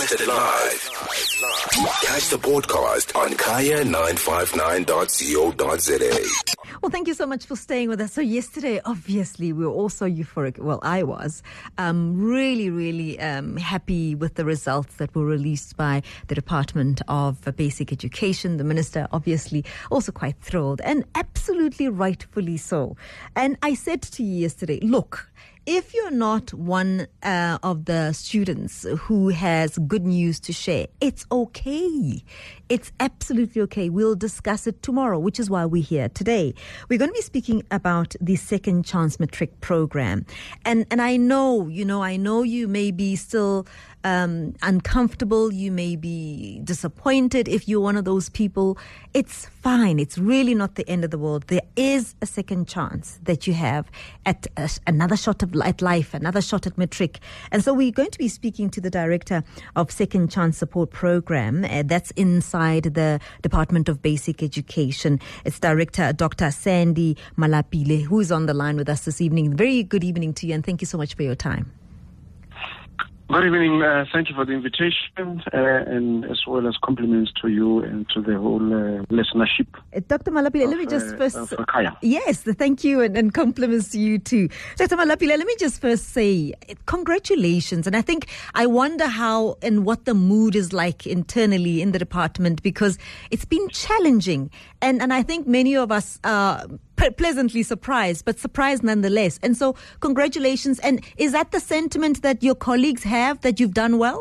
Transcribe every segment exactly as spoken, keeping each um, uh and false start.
Broadcasted live. Catch the podcast on kaya nine five nine dot co dot za. Well, thank you so much for staying with us. So yesterday, obviously, we were all so euphoric. Well, I was um, really, really um, happy with the results that were released by the Department of Basic Education. The minister, obviously, also quite thrilled, and absolutely rightfully so. And I said to you yesterday, look, if you're not one uh, of the students who has good news to share, it's okay. It's absolutely okay. We'll discuss it tomorrow, which is why we're here today. We're going to be speaking about the Second Chance Matric program. And and I know, you know, I know you may be still um, uncomfortable. You may be disappointed if you're one of those people. It's fine. It's really not the end of the world. There is a second chance that you have at a, another shot of at life, another shot at matric. And so we're going to be speaking to the director of Second Chance Support Program. Uh, that's inside the Department of Basic Education. It's Director Doctor Sandy Malapile, who is on the line with us this evening. Very good evening to you, and thank you so much for your time. Good evening. Uh, thank you for the invitation, uh, and as well as compliments to you and to the whole uh, listenership. Uh, Doctor Malapile, of, let me just uh, first... of Kaya. Yes, thank you, and, and compliments to you too. Doctor Malapile, let me just first say congratulations. And I think I wonder how and what the mood is like internally in the department, because it's been challenging. And, and I think many of us are pleasantly surprised, but surprised nonetheless. And so congratulations. And is that the sentiment that your colleagues have, that you've done well?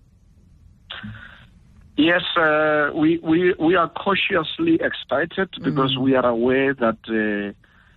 Yes, uh, we, we we are cautiously excited because mm. we are aware that uh,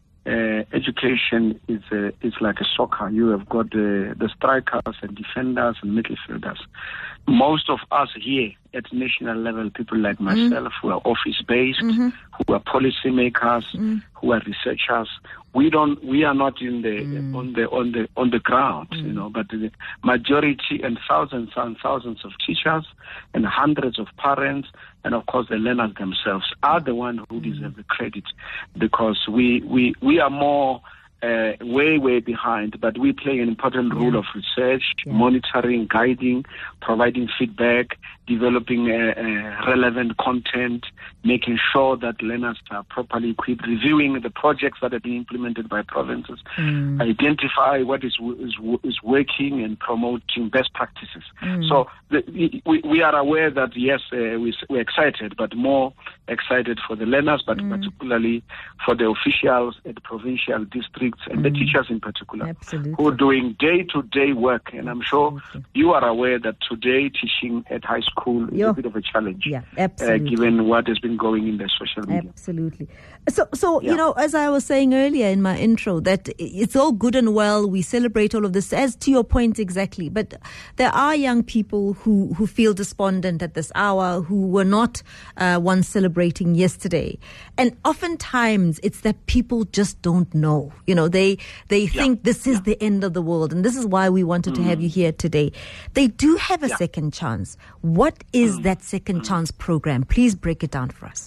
uh, education is uh, is like a soccer. You have got uh, the strikers and defenders and midfielders. Most of us here at national level, people like myself, mm. who are office-based, mm-hmm. who are policymakers, mm. who are researchers, we don't, we are not in the mm. on the on the on the ground, mm. you know. But the majority and thousands and thousands of teachers and hundreds of parents, and of course the learners themselves, are the ones who mm. deserve the credit, because we we we are more. Uh, way, way behind, but we play an important role yeah. of research, yeah. monitoring, guiding, providing feedback, developing uh, uh, relevant content, making sure that learners are properly equipped, reviewing the projects that are being implemented by provinces, mm. identify what is, is is working, and promoting best practices. Mm. So the, we, we are aware that, yes, uh, we, we're excited, but more excited for the learners, but mm. particularly for the officials at provincial districts and mm. the teachers in particular, Absolutely. who are doing day-to-day work. And I'm sure Absolutely. you are aware that today teaching at high school is Yo. a bit of a challenge, yeah, uh, given what has been going in the social media. Absolutely. So, so yeah. you know, as I was saying earlier in my intro, that it's all good and well, we celebrate all of this, as to your point exactly, but there are young people who, who feel despondent at this hour, who were not uh, once celebrating yesterday. And oftentimes it's that people just don't know. You know, they they yeah. think this is yeah. the end of the world, and this is why we wanted mm. to have you here today. They do have a yeah. second chance. What is mm. that second mm. chance program? Please break it down for us.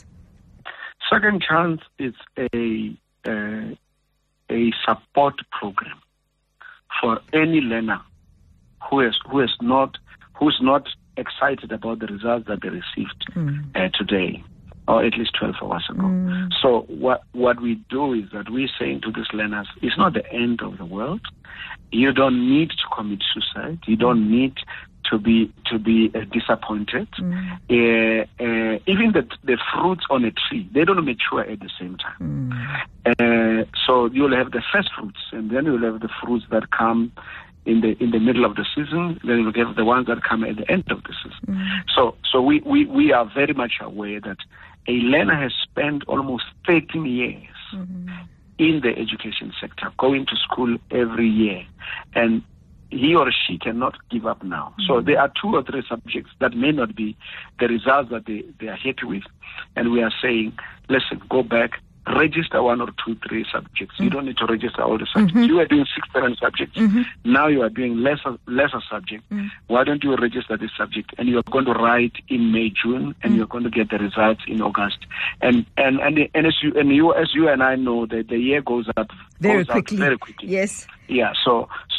Second Chance is a uh, a support program for any learner who is who is not who's not excited about the results that they received mm. uh, today, or at least twelve hours ago. Mm. So what what we do is that we're saying to these learners, it's not the end of the world. You don't need to commit suicide. You don't need to be to be uh, disappointed. Mm. Uh, uh, even the the fruits on a tree, they don't mature at the same time. Mm. Uh, so you'll have the first fruits, and then you'll have the fruits that come in the in the middle of the season. Then you'll have the ones that come at the end of the season. Mm. So so we, we, we are very much aware that a learner has spent almost thirteen years mm-hmm. in the education sector, going to school every year, and he or she cannot give up now. Mm-hmm. So there are two or three subjects that may not be the results that they, they are happy with. And we are saying, listen, go back, register one or two, three subjects. Mm-hmm. You don't need to register all the subjects. Mm-hmm. You are doing six, seven subjects. Mm-hmm. Now you are doing lesser lesser subjects. Mm-hmm. Why don't you register this subject? And you are going to write in May, June, and mm-hmm. you're going to get the results in August. And and and, and as you and you as you and I know, that the year goes up very goes quickly. Out very quickly. Yes. Yeah. So so.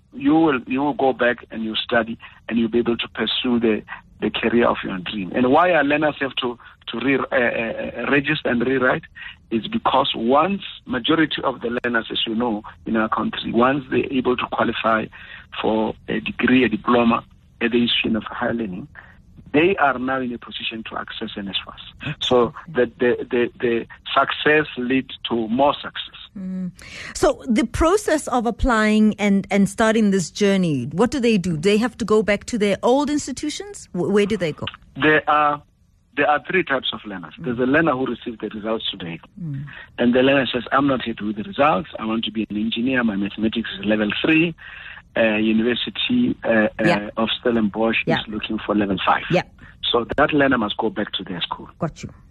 you will you will go back and you study, and you'll be able to pursue the, the career of your dream. And why our learners have to to re, uh, uh, register and rewrite is because once majority of the learners, as you know, in our country, once they're able to qualify for a degree, a diploma at the institution of higher learning, they are now in a position to access N S F A S. So the, the, the, the success leads to more success. Mm. So the process of applying and, and starting this journey, what do they do? They have to go back to their old institutions? Where do they go? There are there are three types of learners. Mm. There's a learner who receives the results today. Mm. And the learner says, I'm not happy with the results. I want to be an engineer. My mathematics is level three. Uh, University uh, yeah. uh, of Stellenbosch yeah. is looking for level five. Yeah. So that learner must go back to their school. Got you.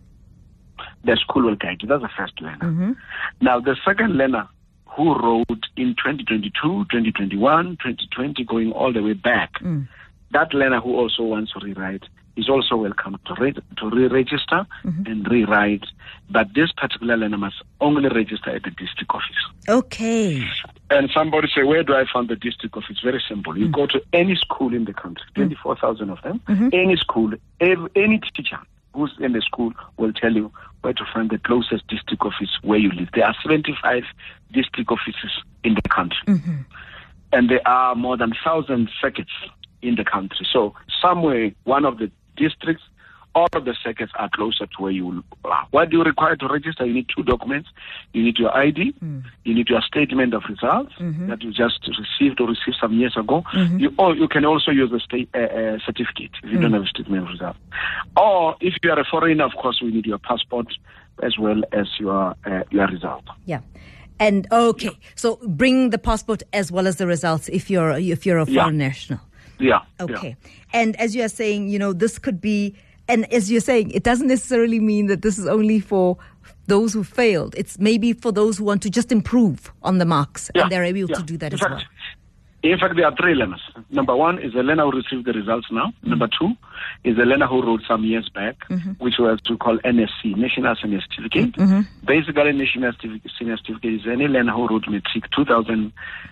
The school will guide you. That's the first learner. Mm-hmm. Now, the second learner who wrote in twenty twenty-two, twenty twenty-one, twenty twenty, going all the way back, mm. that learner who also wants to rewrite is also welcome to re- to re-register mm-hmm. and rewrite. But this particular learner must only register at the district office. Okay. And somebody say, where do I find the district office? It's very simple. You mm. go to any school in the country, twenty-four thousand of them, mm-hmm. any school, every, any teacher who's in the school will tell you where to find the closest district office where you live. There are seventy-five district offices in the country. Mm-hmm. And there are more than one thousand circuits in the country. So somewhere, one of the districts, all of the circuits are closer to where you are. What do you require to register? You need two documents. You need your I D. Mm. You need your statement of results mm-hmm. that you just received or received some years ago. Mm-hmm. You, or you can also use a state uh, uh, certificate if you mm. don't have a statement of results. Or if you are a foreigner, of course, we need your passport as well as your uh, your result. Yeah. And okay, so bring the passport as well as the results if you're if you're a foreign yeah. national. Yeah. Okay. Yeah. And as you are saying, you know, this could be. And as you're saying, it doesn't necessarily mean that this is only for those who failed. It's maybe for those who want to just improve on the marks, yeah, and they're able yeah. to do that in as fact, well. In fact, there are three learners. Number one is the learner who received the results now. Mm-hmm. Number two is the learner who wrote some years back, mm-hmm. which was to call N S C, National Senior Certificate. Mm-hmm. Basically, National Senior Certificate is any learner who wrote matric two thousand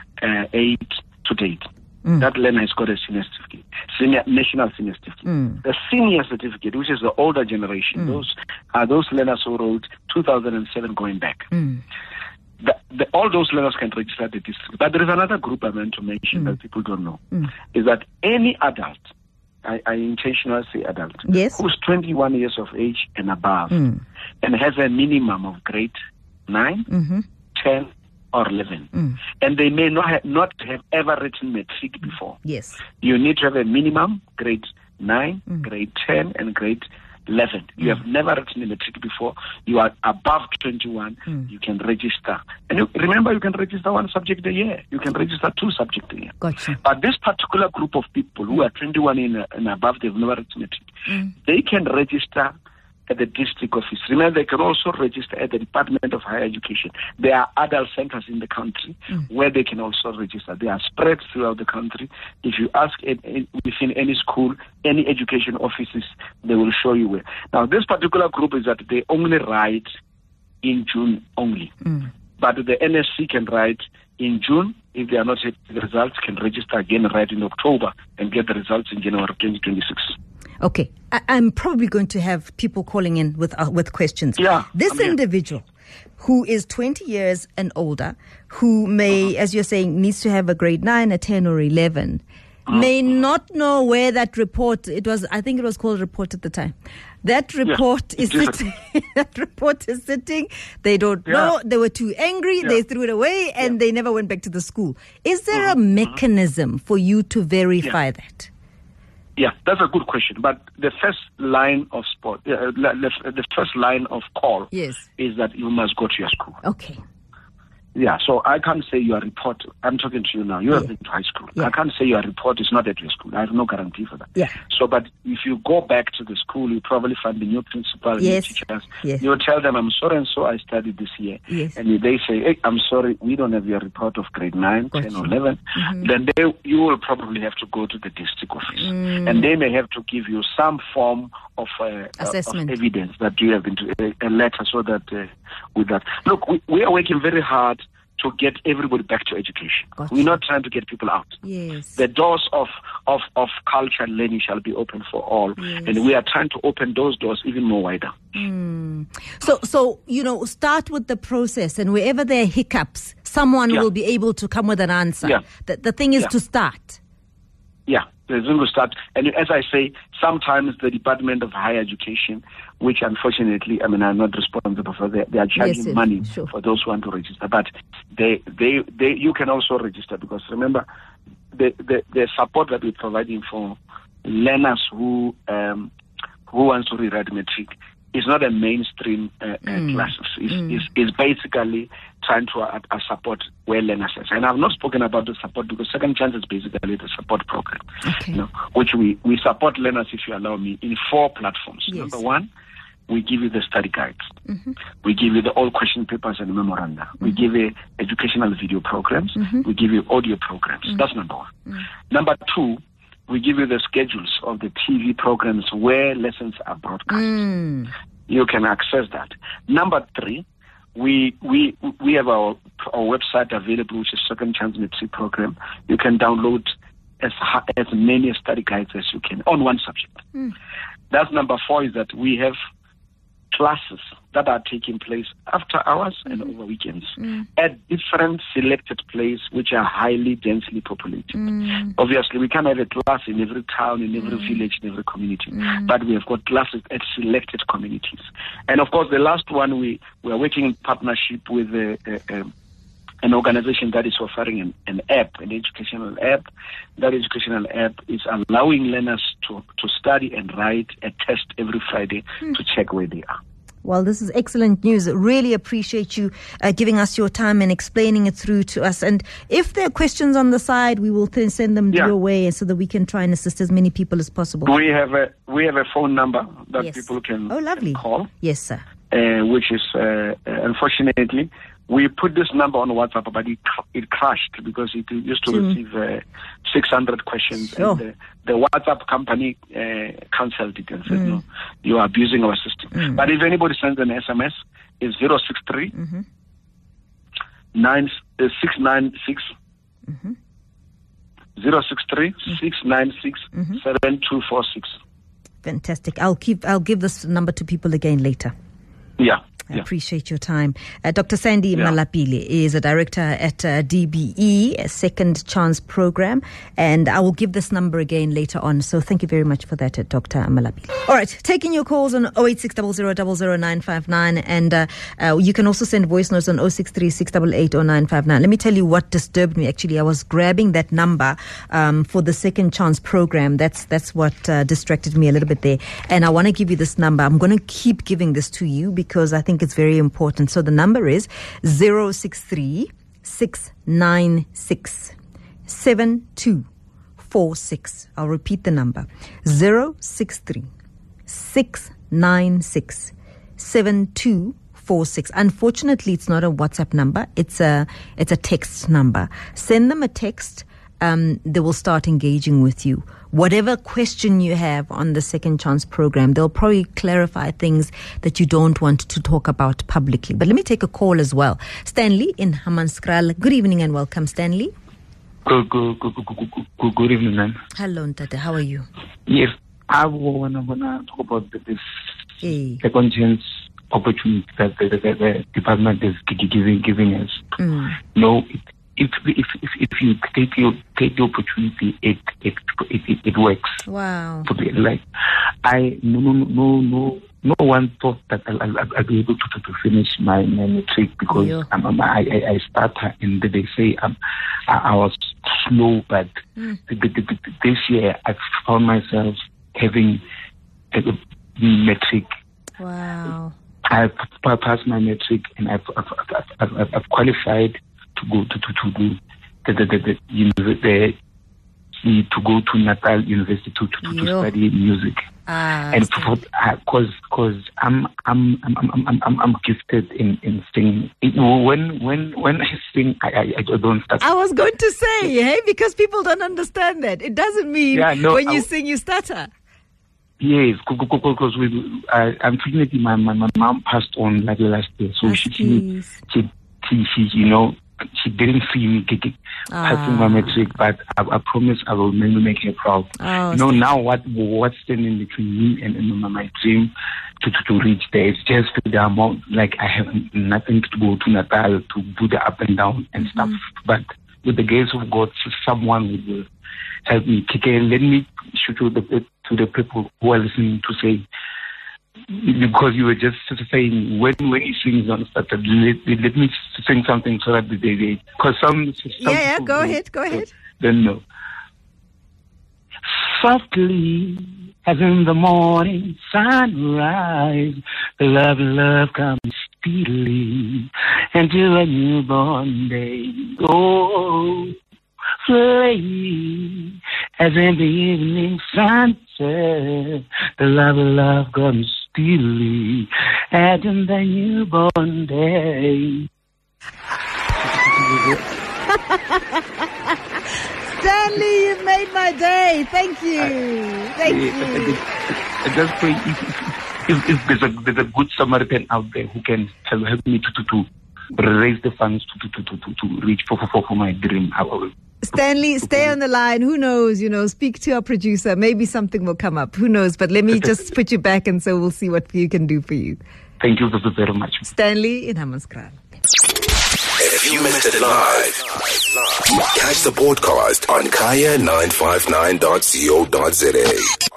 eight to date. Mm. That learner has got a senior certificate, senior national senior certificate. Mm. The senior certificate, which is the older generation, mm. those are those learners who wrote two thousand seven going back. Mm. The, the, all those learners can register at the district. But there is another group I meant to mention mm. that people don't know, mm. is that any adult, I, I intentionally say adult, yes. who's twenty-one years of age and above, mm. and has a minimum of grade nine, mm-hmm. ten, or eleven, mm. and they may not have, not have ever written matric before. Yes, you need to have a minimum grade nine, mm. grade ten, and grade eleven. Mm. You have never written a matric before. You are above twenty-one. Mm. You can register, and you, remember, you can register one subject a year. You can register two subjects a year. Gotcha. But this particular group of people who are twenty-one and, and above, they've never written matric. Mm. They can register at the district office. Remember, they can also register at the Department of Higher Education. There are adult centers in the country mm. where they can also register. They are spread throughout the country. If you ask it, it, within any school, any education offices, they will show you where. Now, this particular group is that they only write in June only. Mm. But the N S C can write in June. If they are not happy with the results, can register again, write in October, and get the results in January twenty twenty-six. Okay, I- I'm probably going to have people calling in with uh, with questions. Yeah, this I'm individual who is twenty years and older, who may, uh-huh. as you're saying, needs to have a grade nine, a ten, or eleven, uh-huh. may not know where that report, it was, I think it was called report at the time. That report yeah, is sitting. That report is sitting. They don't yeah. know. They were too angry. Yeah. They threw it away, and yeah. they never went back to the school. Is there uh-huh. a mechanism for you to verify yeah. that? Yeah, that's a good question. But the first line of sport, uh, the, the first line of call yes. is that you must go to your school. Okay. Yeah, so I can't say your report, I'm talking to you now, you yeah. have been to high school. Yeah. I can't say your report is not at your school. I have no guarantee for that. Yeah. So, but if you go back to the school, you probably find the new principal, yes. new teachers. Yes. You tell them, I'm sorry and so I studied this year. Yes. And they say, hey, I'm sorry, we don't have your report of grade nine, Got ten, you. or eleven. Mm-hmm. Then they, you will probably have to go to the district office. Mm. And they may have to give you some form of, uh, Assessment. of evidence that you have been to a, a letter so that uh, with that. Look, we, we are working very hard to get everybody back to education. Gotcha. We're not trying to get people out. Yes. The doors of, of, of culture and learning shall be open for all. Yes. And we are trying to open those doors even more wider. Mm. So, so you know, start with the process, and wherever there are hiccups, someone Yeah. will be able to come with an answer. Yeah. The, the thing is Yeah. to start. Yeah, there's going to start. And as I say, sometimes the Department of Higher Education, which unfortunately, I mean, I'm not responsible for, they, they are charging Yes, yes, money sure. for those who want to register. But they, they, they, you can also register, because remember, the, the, the support that we're providing for learners who um, who wants to rewrite matric is not a mainstream uh, uh, Mm. classes. It's, Mm. it's, it's basically trying to uh, uh, support where learners are. And I've not spoken about the support, because Second Chance is basically the support program, Okay. you know, which we, we support learners, if you allow me, in four platforms. Yes. Number one, we give you the study guides. Mm-hmm. We give you the all question papers and memoranda. Mm-hmm. We give you educational video programs. Mm-hmm. We give you audio programs. Mm-hmm. That's number one. Mm-hmm. Number two, we give you the schedules of the T V programs where lessons are broadcast. Mm. You can access that. Number three, we we we have our our website available, which is Second Chance Matric Program. You can download as as many study guides as you can on one subject. Mm. That's number four, is that we have classes that are taking place after hours and over weekends Mm. at different selected places which are highly densely populated. Mm. Obviously, we can't have a class in every town, in every mm. village, in every community, Mm. but we have got classes at selected communities. And of course, the last one, we, we are working in partnership with a, a, a an organization that is offering an, an app, an educational app. That educational app is allowing learners to, to study and write a test every Friday mm. to check where they are. Well, this is excellent news. Really appreciate you uh, giving us your time and explaining it through to us. And if there are questions on the side, we will then send them yeah. your way so that we can try and assist as many people as possible. We have a we have a phone number that yes. people can, oh, lovely. can call. Yes, sir. Uh, which is, uh, unfortunately, we put this number on WhatsApp, but it, it crashed because it used to mm. receive uh, six hundred questions. Sure. And the, the WhatsApp company uh, cancelled it and said, mm. no, you are abusing our system. Mm. But if anybody sends an S M S, it's zero six three mm-hmm. nine, uh, six nine six mm-hmm. zero six three six nine six seven two four six. Fantastic. I'll keep. I'll give this number to people again later. Yeah. I yeah. appreciate your time. Uh, Doctor Sandy yeah. Malapile is a director at uh, D B E, a Second Chance Program, and I will give this number again later on. So thank you very much for that, uh, Doctor Malapile. All right, taking your calls on oh eight six zero zero zero zero nine five nine, and uh, uh, you can also send voice notes on oh six three six eight eight oh nine five nine. Let me tell you what disturbed me. Actually, I was grabbing that number um, for the Second Chance Program. That's that's what uh, distracted me a little bit there, and I want to give you this number. I'm going to keep giving this to you because I think it's very important. So the number is zero six three six nine six seven two four six. I'll repeat the number. zero six three six nine six seven two four six. Unfortunately, it's not a WhatsApp number. It's a it's a text number. Send them a text. Um, they will start engaging with you. Whatever question you have on the Second Chance Program, they'll probably clarify things that you don't want to talk about publicly. But let me take a call as well. Stanley in Hammanskraal. Good evening and welcome, Stanley. Good, good, good, good, good, good, good evening, man. Hello, Ntate. How are you? Yes, I want to talk about this hey. Second Chance opportunity that the, the, the department is giving giving us. Mm. No, it, if if if if you take your take the opportunity, it it it, it works. Wow. Like I no no no no no one thought that I'll, I'll, I'll be able to, to finish my, my matric because yeah. I'm, I'm, I I I started and they say um, I, I was slow, but mm. the, the, the, this year I found myself having a, a matric. Wow. I've passed my matric and I've I've, I've, I've, I've qualified to go to to, to do the the the, the, you know, the, the to go to Natal University to to, to, to study music. Ah, and because because I'm I'm I'm I'm I'm I'm gifted in in singing. When when when I sing, I I, I don't stutter. I was going to say, hey, because people don't understand that. It doesn't mean yeah, no, when you I, sing you stutter. Yes, because we, I, unfortunately my, my my mom passed on like last year, so she, she she she she you know she didn't see me passing my matric, but I, I promise I will maybe make her proud. Oh, you know, now what what's standing between me and, and my dream to, to, to reach there is just the amount, like I have nothing to go to Natal to do the up and down and mm-hmm. stuff. But with the grace of God, someone will help me. Okay, let me show to the, to the people who are listening to say, because you were just saying when when he sings on started, let, let me sing something so that they they because some, some yeah yeah go ahead go ahead then no softly as in the morning sunrise, the love love comes speedily into a newborn day. Oh, play as in the evening sunset, the love love comes speedily and in the newborn day. Stanley, you've made my day. Thank you. Thank you. I just pray if, if, if there's, a, there's a good Samaritan out there who can help, help me to, to, to raise the funds to, to, to, to, to reach for, for, for my dream. I will. Stanley, stay on the line. Who knows, you know, speak to our producer. Maybe something will come up. Who knows? But let me just put you back and so we'll see what we can do for you. Thank you very much. Stanley in Hammanskraal. If you missed it live, catch the podcast on kaya nine five nine dot co dot za.